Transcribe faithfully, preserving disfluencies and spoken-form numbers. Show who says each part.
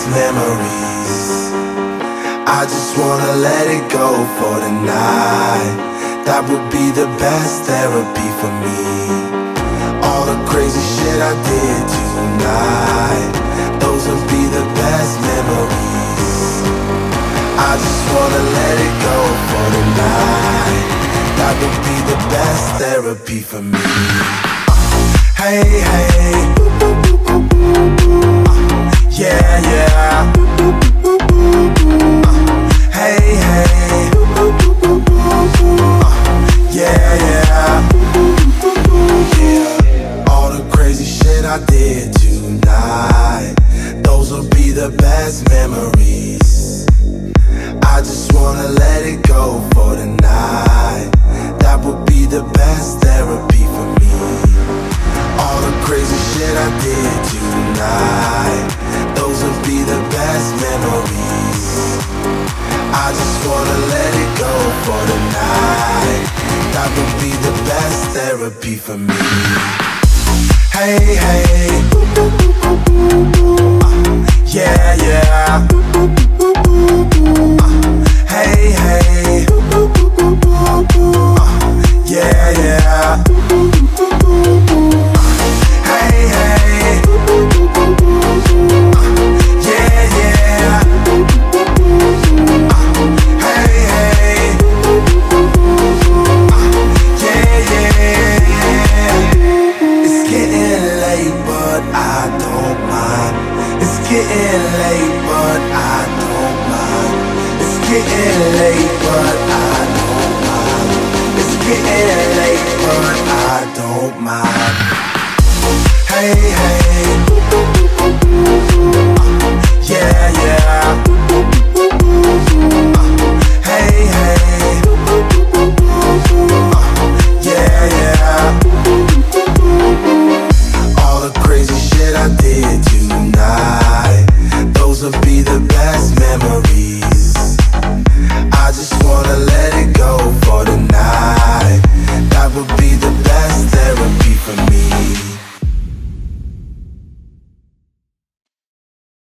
Speaker 1: memories. I just wanna let it go for the night. That would be the best therapy for me. All the crazy shit I did tonight, those would be the best memories. I just wanna let it go for the night. That would be the best therapy for me. Hey, hey, yeah, yeah. Hey, hey, yeah, yeah. Yeah. All the crazy shit I did tonight, those will be the best memories. I just wanna let it go for the night. That would be the best therapy for me. All the crazy shit I did tonight, those will be the best memories. I just wanna let it go for the night. That would be the best therapy for me. Hey, hey, yeah, yeah. Hey, hey, yeah, yeah. Hey, hey, yeah, yeah. Hey, hey, yeah, yeah. It's getting late, but I don't mind. It's getting late, but I don't mind. It's getting late, but I don't mind. It's getting late, but I don't mind. Hey, hey.